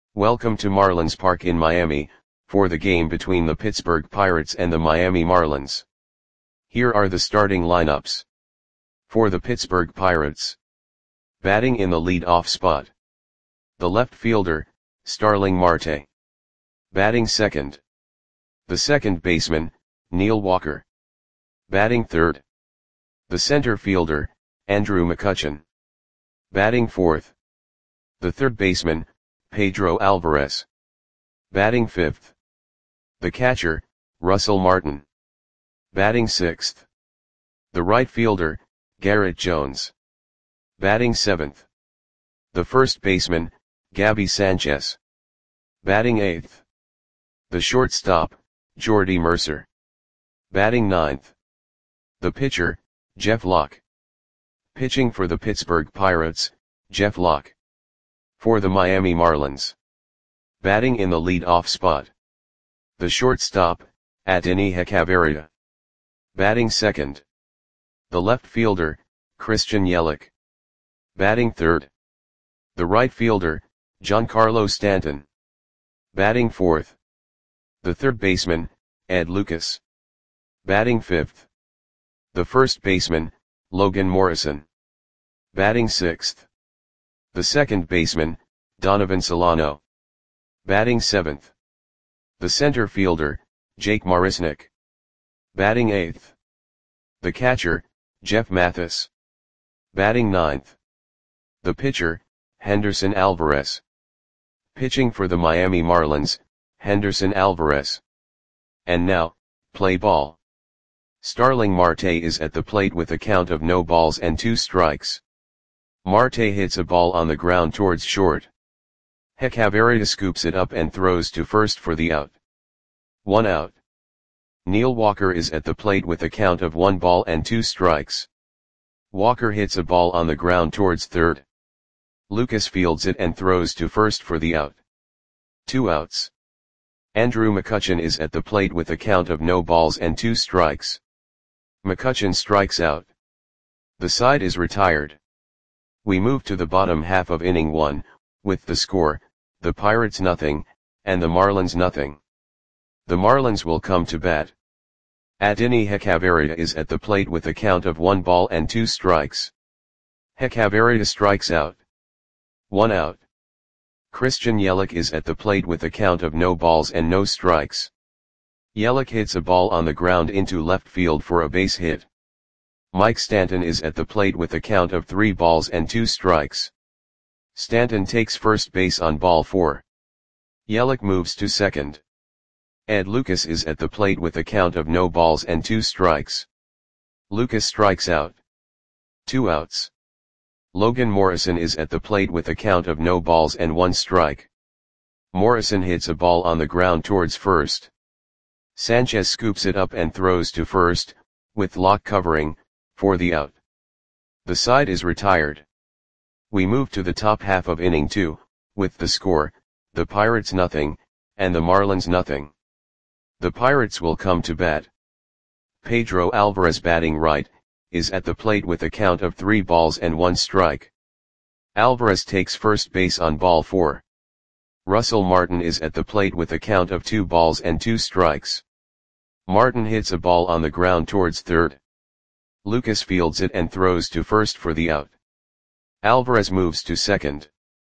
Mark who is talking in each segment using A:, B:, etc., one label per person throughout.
A: Welcome to Marlins Park in Miami, for the game between the Pittsburgh Pirates and the Miami Marlins. Here are the starting lineups. For the Pittsburgh Pirates. Batting in the lead-off spot. The left fielder, Starling Marte. Batting second. The second baseman, Neil Walker. Batting third. The center fielder, Andrew McCutchen. Batting fourth. The third baseman, Pedro Alvarez. Batting fifth. The catcher, Russell Martin. Batting sixth. The right fielder, Garrett Jones. Batting seventh. The first baseman, Gabby Sanchez. Batting eighth. The shortstop, Jordy Mercer. Batting ninth. The pitcher, Jeff Locke. Pitching for the Pittsburgh Pirates, Jeff Locke. For the Miami Marlins. Batting in the lead-off spot. The shortstop, Adeiny Hechavarria. Batting second. The left fielder, Christian Yelich. Batting third. The right fielder, Giancarlo Stanton. Batting fourth. The third baseman, Ed Lucas. Batting fifth. The first baseman, Logan Morrison. Batting sixth. The second baseman, Donovan Solano. Batting seventh. The center fielder, Jake Marisnick. Batting eighth. The catcher, Jeff Mathis. Batting ninth. The pitcher, Henderson Alvarez. Pitching for the Miami Marlins, Henderson Alvarez. And now, play ball. Starling Marte is at the plate with a count of no balls and 2 strikes. Marte hits a ball on the ground towards short. Hechavarria scoops it up and throws to first for the out. 1 out. Neil Walker is at the plate with a count of 1 ball and 2 strikes. Walker hits a ball on the ground towards third. Lucas fields it and throws to first for the out. 2 outs. Andrew McCutchen is at the plate with a count of no balls and 2 strikes. McCutchen strikes out. The side is retired. We move to the bottom half of inning 1, with the score, the Pirates nothing, and the Marlins nothing. The Marlins will come to bat. Adeiny Hechavarria is at the plate with a count of 1 ball and 2 strikes. Hechavarria strikes out. 1 out. Christian Yelich is at the plate with a count of no balls and no strikes. Yelich hits a ball on the ground into left field for a base hit. Mike Stanton is at the plate with a count of 3 balls and 2 strikes. Stanton takes first base on ball 4. Yelich moves to second. Ed Lucas is at the plate with a count of no balls and 2 strikes. Lucas strikes out. 2 outs. Logan Morrison is at the plate with a count of no balls and 1 strike. Morrison hits a ball on the ground towards first. Sanchez scoops it up and throws to first, with Locke covering, for the out. The side is retired. We move to the top half of inning 2, with the score, the Pirates nothing, and the Marlins nothing. The Pirates will come to bat. Pedro Alvarez batting right, is at the plate with a count of 3 balls and 1 strike. Alvarez takes first base on ball 4. Russell Martin is at the plate with a count of 2 balls and 2 strikes. Martin hits a ball on the ground towards third. Lucas fields it and throws to first for the out. Alvarez moves to second.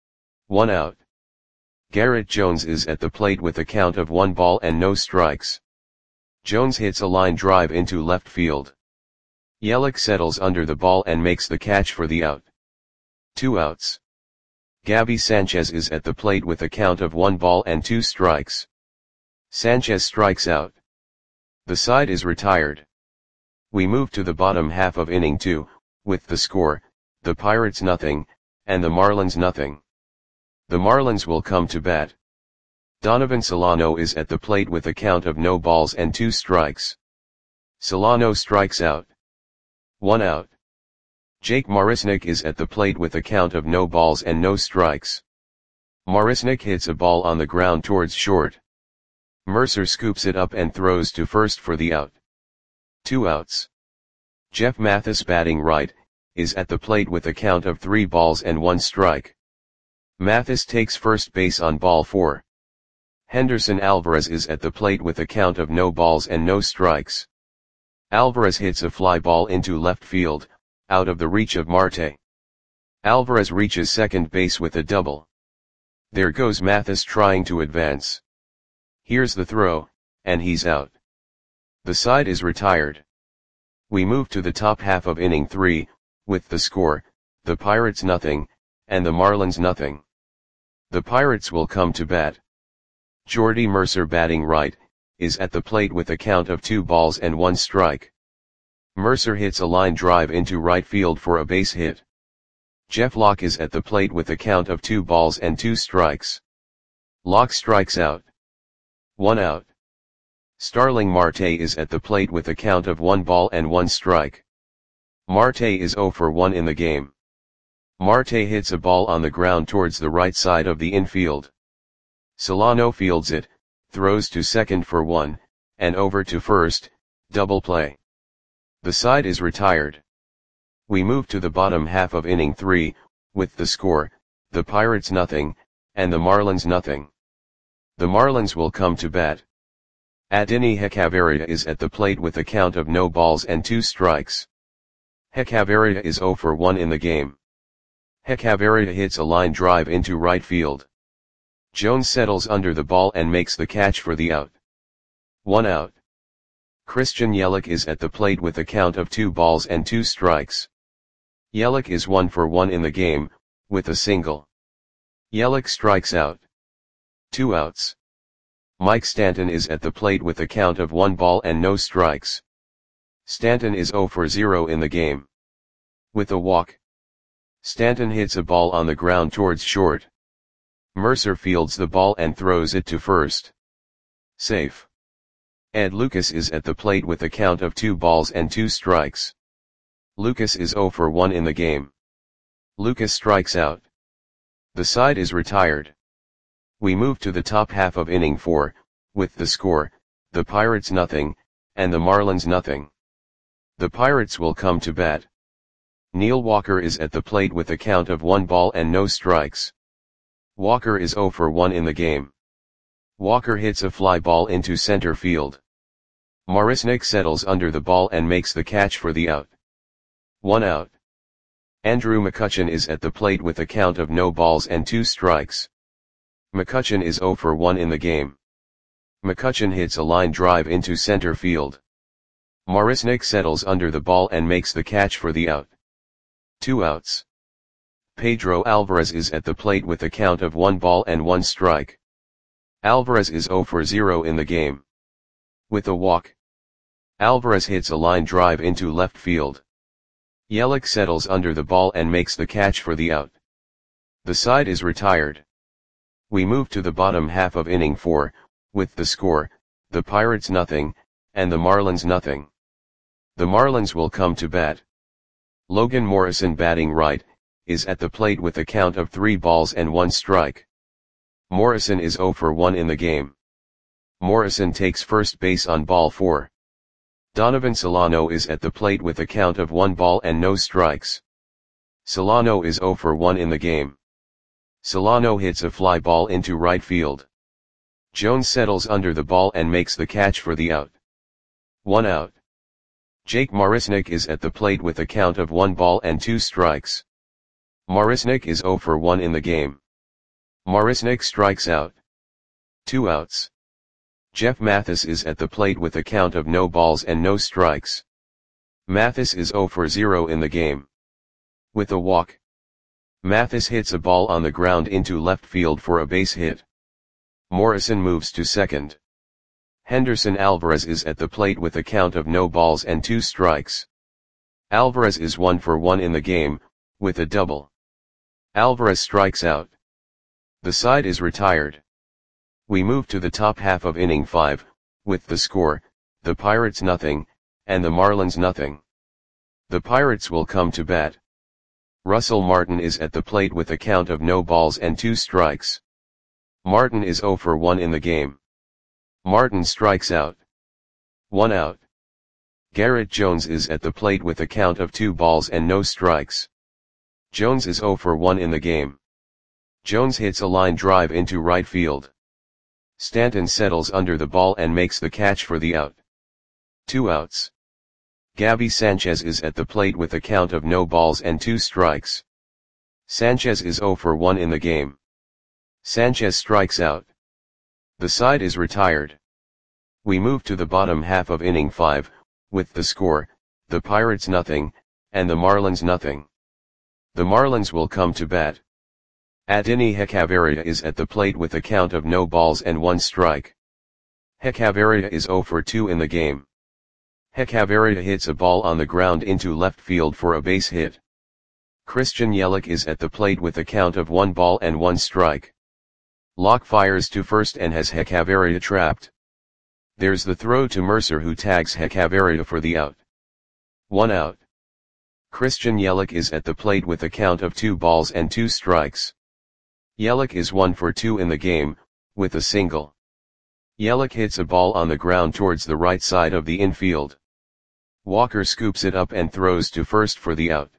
A: 1 out. Garrett Jones is at the plate with a count of 1 ball and no strikes. Jones hits a line drive into left field. Yelich settles under the ball and makes the catch for the out. 2 outs. Gabby Sanchez is at the plate with a count of 1 ball and 2 strikes. Sanchez strikes out. The side is retired. We move to the bottom half of inning 2, with the score, the Pirates nothing, and the Marlins nothing. The Marlins will come to bat. Donovan Solano is at the plate with a count of no balls and 2 strikes. Solano strikes out. 1 out. Jake Marisnick is at the plate with a count of no balls and no strikes. Marisnick hits a ball on the ground towards short. Mercer scoops it up and throws to first for the out. 2 outs. Jeff Mathis batting right, is at the plate with a count of 3 balls and 1 strike. Mathis takes first base on ball 4. Henderson Alvarez is at the plate with a count of no balls and no strikes. Alvarez hits a fly ball into left field, out of the reach of Marte. Alvarez reaches second base with a double. There goes Mathis trying to advance. Here's the throw, and he's out. The side is retired. We move to the top half of inning 3, with the score, the Pirates nothing, and the Marlins nothing. The Pirates will come to bat. Jordy Mercer batting right, is at the plate with a count of 2 balls and 1 strike. Mercer hits a line drive into right field for a base hit. Jeff Locke is at the plate with a count of 2 balls and 2 strikes. Locke strikes out. 1 out. Starling Marte is at the plate with a count of 1 ball and 1 strike. Marte is 0 for 1 in the game. Marte hits a ball on the ground towards the right side of the infield. Solano fields it, throws to second for 1, and over to first, double play. The side is retired. We move to the bottom half of inning 3, with the score, the Pirates nothing, and the Marlins nothing. The Marlins will come to bat. Adeiny Hechavarria is at the plate with a count of no balls and 2 strikes. Hechavarria is 0 for 1 in the game. Hechavarria hits a line drive into right field. Jones settles under the ball and makes the catch for the out. 1 out. Christian Yelich is at the plate with a count of 2 balls and 2 strikes. Yelich is 1 for 1 in the game, with a single. Yelich strikes out. 2 outs. Mike Stanton is at the plate with a count of 1 ball and no strikes. Stanton is 0 for 0 in the game. With a walk. Stanton hits a ball on the ground towards short. Mercer fields the ball and throws it to first. Safe. Ed Lucas is at the plate with a count of 2 balls and 2 strikes. Lucas is 0 for 1 in the game. Lucas strikes out. The side is retired. We move to the top half of inning 4, with the score, the Pirates nothing, and the Marlins nothing. The Pirates will come to bat. Neil Walker is at the plate with a count of 1 ball and no strikes. Walker is 0 for 1 in the game. Walker hits a fly ball into center field. Marisnick settles under the ball and makes the catch for the out. 1 out. Andrew McCutchen is at the plate with a count of no balls and 2 strikes. McCutchen is 0 for 1 in the game. McCutchen hits a line drive into center field. Marisnick settles under the ball and makes the catch for the out. 2 outs. Pedro Alvarez is at the plate with a count of 1 ball and 1 strike. Alvarez is 0 for 0 in the game. With a walk. Alvarez hits a line drive into left field. Yelich settles under the ball and makes the catch for the out. The side is retired. We move to the bottom half of inning 4, with the score, the Pirates nothing, and the Marlins nothing. The Marlins will come to bat. Logan Morrison batting right, is at the plate with a count of 3 balls and 1 strike. Morrison is 0 for 1 in the game. Morrison takes first base on ball 4. Donovan Solano is at the plate with a count of 1 ball and no strikes. Solano is 0 for 1 in the game. Solano hits a fly ball into right field. Jones settles under the ball and makes the catch for the out. 1 out. Jake Marisnick is at the plate with a count of 1 ball and 2 strikes. Marisnick is 0 for 1 in the game. Marisnick strikes out. 2 outs. Jeff Mathis is at the plate with a count of no balls and no strikes. Mathis is 0 for 0 in the game. With a walk. Mathis hits a ball on the ground into left field for a base hit. Morrison moves to second. Henderson Alvarez is at the plate with a count of no balls and 2 strikes. Alvarez is 1 for 1 in the game, with a double. Alvarez strikes out. The side is retired. We move to the top half of inning 5, with the score, the Pirates nothing, and the Marlins nothing. The Pirates will come to bat. Russell Martin is at the plate with a count of no balls and 2 strikes. Martin is 0 for 1 in the game. Martin strikes out. 1 out. Garrett Jones is at the plate with a count of 2 balls and no strikes. Jones is 0 for 1 in the game. Jones hits a line drive into right field. Stanton settles under the ball and makes the catch for the out. 2 outs. Gabby Sanchez is at the plate with a count of no balls and 2 strikes. Sanchez is 0 for 1 in the game. Sanchez strikes out. The side is retired. We move to the bottom half of inning 5, with the score, the Pirates nothing, and the Marlins nothing. The Marlins will come to bat. Adeiny Hechavarria is at the plate with a count of no balls and 1 strike. Hechavarria is 0 for 2 in the game. Hechavarria hits a ball on the ground into left field for a base hit. Christian Yelich is at the plate with a count of 1 ball and 1 strike. Locke fires to first and has Hechavarria trapped. There's the throw to Mercer, who tags Hechavarria for the out. 1 out. Christian Yelich is at the plate with a count of 2 balls and 2 strikes. Yelich is 1 for 2 in the game, with a single. Yelich hits a ball on the ground towards the right side of the infield. Walker scoops it up and throws to first for the out.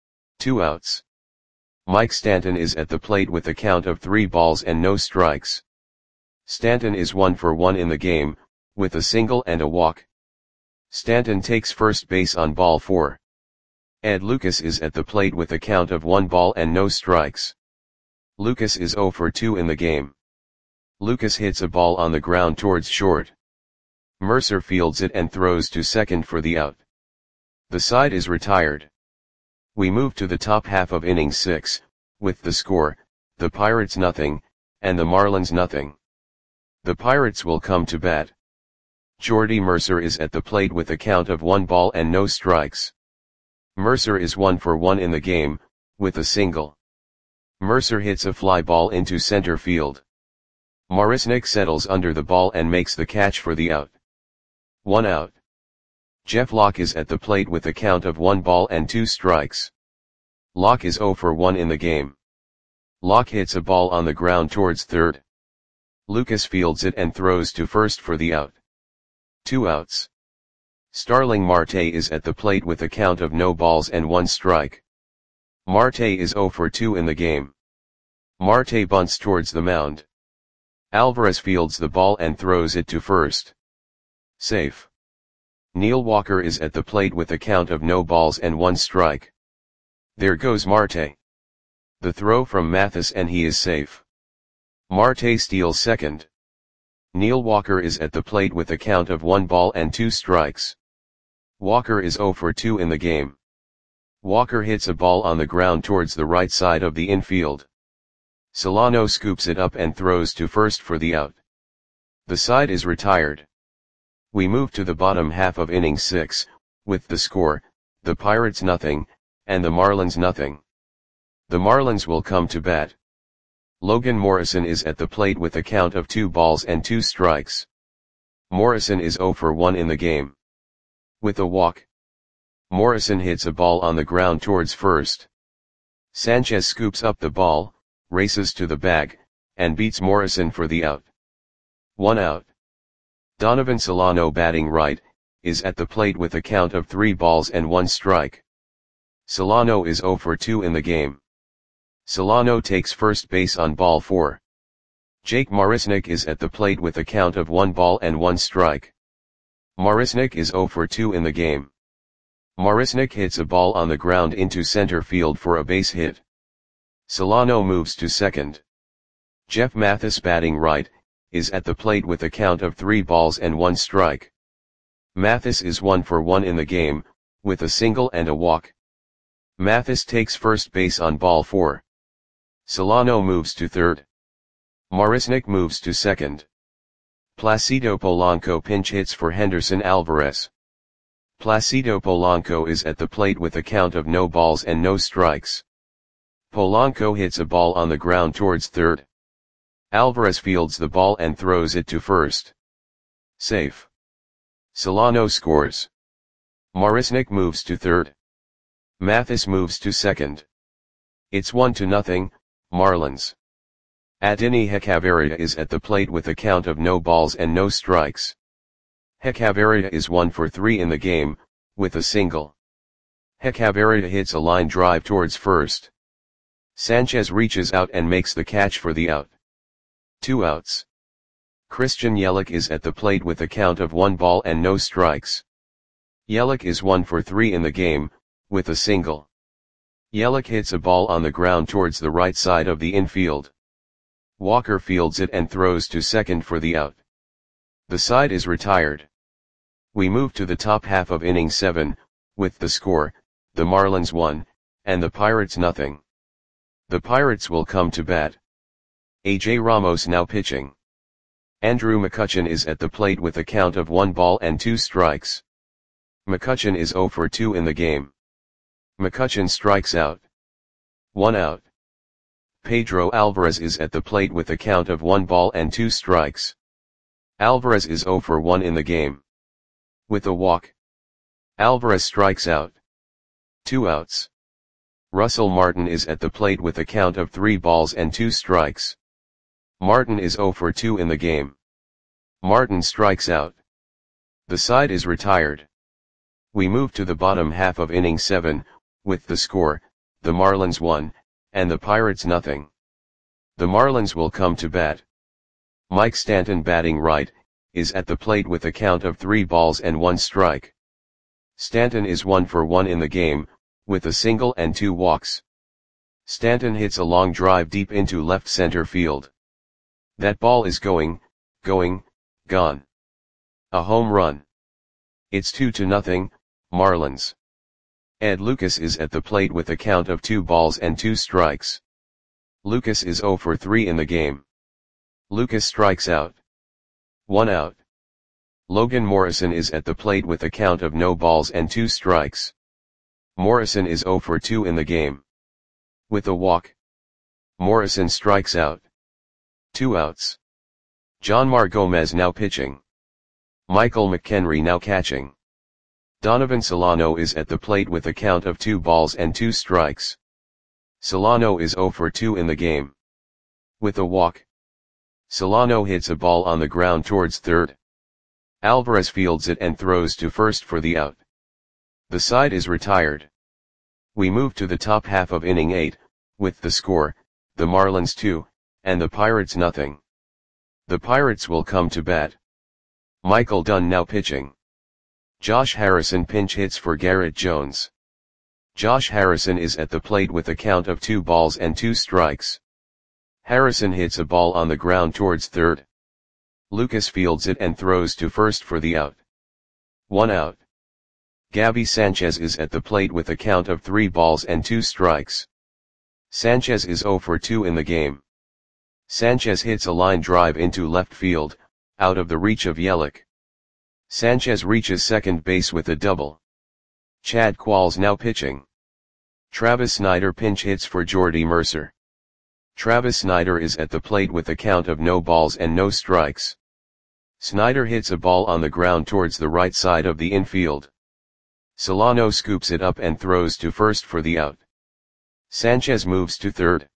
A: 2 outs. Mike Stanton is at the plate with a count of 3 balls and no strikes. Stanton is 1 for 1 in the game, with a single and a walk. Stanton takes first base on ball 4. Ed Lucas is at the plate with a count of 1 ball and no strikes. Lucas is 0 for 2 in the game. Lucas hits a ball on the ground towards short. Mercer fields it and throws to second for the out. The side is retired. We move to the top half of inning 6, with the score, the Pirates nothing, and the Marlins nothing. The Pirates will come to bat. Jordy Mercer is at the plate with a count of 1 ball and no strikes. Mercer is 1 for 1 in the game, with a single. Mercer hits a fly ball into center field. Marisnick settles under the ball and makes the catch for the out. 1 out. Jeff Locke is at the plate with a count of 1 ball and 2 strikes. Locke is 0 for 1 in the game. Locke hits a ball on the ground towards third. Lucas fields it and throws to first for the out. 2 outs. Starling Marte is at the plate with a count of no balls and 1 strike. Marte is 0 for 2 in the game. Marte bunts towards the mound. Alvarez fields the ball and throws it to first. Safe. Neil Walker is at the plate with a count of no balls and 1 strike. There goes Marte. The throw from Mathis and he is safe. Marte steals second. Neil Walker is at the plate with a count of 1 ball and 2 strikes. Walker is 0 for 2 in the game. Walker hits a ball on the ground towards the right side of the infield. Solano scoops it up and throws to first for the out. The side is retired. We move to the bottom half of inning 6, with the score, the Pirates nothing, and the Marlins nothing. The Marlins will come to bat. Logan Morrison is at the plate with a count of 2 balls and 2 strikes. Morrison is 0 for 1 in the game. With a walk. Morrison hits a ball on the ground towards first. Sanchez scoops up the ball, races to the bag, and beats Morrison for the out. 1 out. Donovan Solano, batting right, is at the plate with a count of 3 balls and 1 strike. Solano is 0 for 2 in the game. Solano takes first base on ball 4. Jake Marisnick is at the plate with a count of 1 ball and 1 strike. Marisnick is 0 for 2 in the game. Marisnick hits a ball on the ground into center field for a base hit. Solano moves to second. Jeff Mathis, batting right, is at the plate with a count of 3 balls and 1 strike. Mathis is 1 for 1 in the game, with a single and a walk. Mathis takes first base on ball 4. Solano moves to third. Marisnick moves to second. Placido Polanco pinch hits for Henderson Alvarez. Placido Polanco is at the plate with a count of no balls and no strikes. Polanco hits a ball on the ground towards third. Alvarez fields the ball and throws it to first. Safe. Solano scores. Marisnick moves to third. Mathis moves to second. It's 1-0, Marlins. Adeiny Hechavarria is at the plate with a count of no balls and no strikes. Hechavarria is 1 for 3 in the game, with a single. Hechavarria hits a line drive towards first. Sanchez reaches out and makes the catch for the out. 2 outs. Christian Yelich is at the plate with a count of 1 ball and no strikes. Yelich is 1 for 3 in the game, with a single. Yelich hits a ball on the ground towards the right side of the infield. Walker fields it and throws to second for the out. The side is retired. We move to the top half of inning 7, with the score, the Marlins 1, and the Pirates nothing. The Pirates will come to bat. A.J. Ramos now pitching. Andrew McCutchen is at the plate with a count of 1 ball and 2 strikes. McCutchen is 0 for 2 in the game. McCutchen strikes out. 1 out. Pedro Alvarez is at the plate with a count of 1 ball and 2 strikes. Alvarez is 0 for 1 in the game. With a walk. Alvarez strikes out. 2 outs. Russell Martin is at the plate with a count of 3 balls and 2 strikes. Martin is 0 for 2 in the game. Martin strikes out. The side is retired. We move to the bottom half of inning 7, with the score, the Marlins 1, and the Pirates nothing. The Marlins will come to bat. Mike Stanton batting right, is at the plate with a count of 3 balls and 1 strike. Stanton is 1 for 1 in the game, with a single and 2 walks. Stanton hits a long drive deep into left center field. That ball is going, gone. A home run. It's 2-0, Marlins. Ed Lucas is at the plate with a count of 2 balls and 2 strikes. Lucas is 0 for 3 in the game. Lucas strikes out. 1 out. Logan Morrison is at the plate with a count of no balls and 2 strikes. Morrison is 0 for 2 in the game. With a walk. Morrison strikes out. 2 outs. Jonmar Gomez now pitching. Michael McKenry now catching. Donovan Solano is at the plate with a count of 2 balls and 2 strikes. Solano is 0 for 2 in the game. With a walk. Solano hits a ball on the ground towards third. Alvarez fields it and throws to first for the out. The side is retired. We move to the top half of inning 8, with the score, the Marlins 2, and the Pirates nothing. The Pirates will come to bat. Michael Dunn now pitching. Josh Harrison pinch hits for Garrett Jones. Josh Harrison is at the plate with a count of 2 balls and 2 strikes. Harrison hits a ball on the ground towards third. Lucas fields it and throws to first for the out. 1 out. Gabby Sanchez is at the plate with a count of 3 balls and 2 strikes. Sanchez is 0 for 2 in the game. Sanchez hits a line drive into left field, out of the reach of Yelich. Sanchez reaches second base with a double. Chad Qualls now pitching. Travis Snider pinch hits for Jordy Mercer. Travis Snider is at the plate with a count of no balls and no strikes. Snider hits a ball on the ground towards the right side of the infield. Solano scoops it up and throws to first for the out. Sanchez moves to third.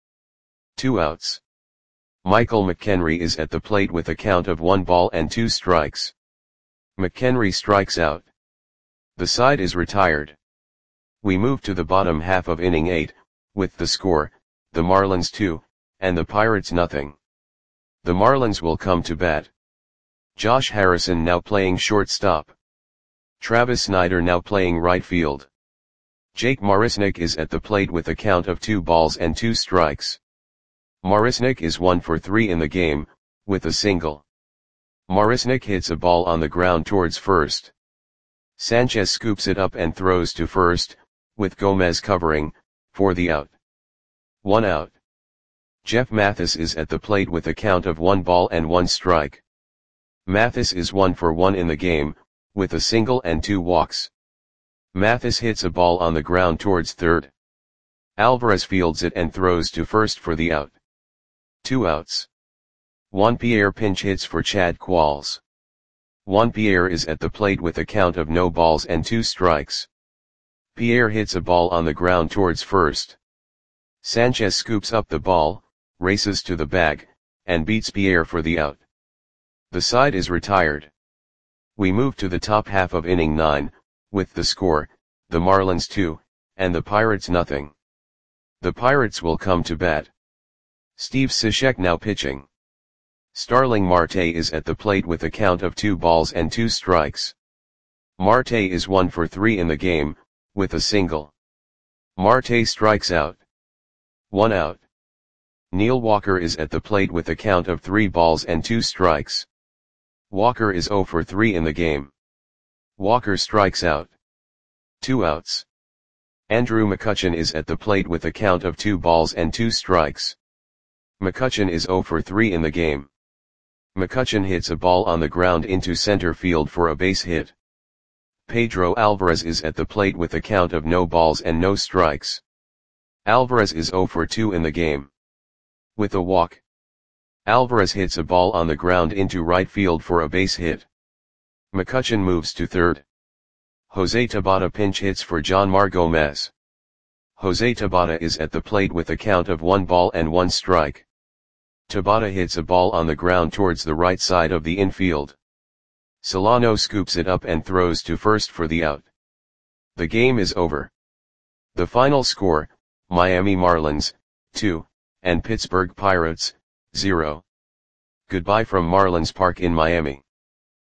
A: 2 outs. Michael McKenry is at the plate with a count of 1 ball and 2 strikes. McKenry strikes out. The side is retired. We move to the bottom half of inning 8, with the score, the Marlins 2, and the Pirates nothing. The Marlins will come to bat. Josh Harrison now playing shortstop. Travis Snider now playing right field. Jake Marisnick is at the plate with a count of 2 balls and 2 strikes. Marisnick is 1 for 3 in the game, with a single. Marisnick hits a ball on the ground towards first. Sanchez scoops it up and throws to first, with Gomez covering, for the out. 1 out. Jeff Mathis is at the plate with a count of 1 ball and 1 strike. Mathis is 1 for 1 in the game, with a single and 2 walks. Mathis hits a ball on the ground towards third. Alvarez fields it and throws to first for the out. 2 outs. Juan Pierre pinch hits for Chad Qualls. Juan Pierre is at the plate with a count of no balls and 2 strikes. Pierre hits a ball on the ground towards first. Sanchez scoops up the ball, races to the bag, and beats Pierre for the out. The side is retired. We move to the top half of inning 9, with the score, the Marlins 2, and the Pirates nothing. The Pirates will come to bat. Steve Cishek now pitching. Starling Marte is at the plate with a count of 2 balls and 2 strikes. Marte is 1 for 3 in the game, with a single. Marte strikes out. 1 out. Neil Walker is at the plate with a count of 3 balls and 2 strikes. Walker is 0 for 3 in the game. Walker strikes out. 2 outs. Andrew McCutchen is at the plate with a count of 2 balls and 2 strikes. McCutchen is 0 for 3 in the game. McCutchen hits a ball on the ground into center field for a base hit. Pedro Alvarez is at the plate with a count of no balls and no strikes. Alvarez is 0 for 2 in the game. With a walk, Alvarez hits a ball on the ground into right field for a base hit. McCutchen moves to third. Jose Tabata pinch hits for Jonmar Gomez. Jose Tabata is at the plate with a count of 1 ball and 1 strike. Tabata hits a ball on the ground towards the right side of the infield. Solano scoops it up and throws to first for the out. The game is over. The final score, Miami Marlins, 2, and Pittsburgh Pirates, 0. Goodbye from Marlins Park in Miami.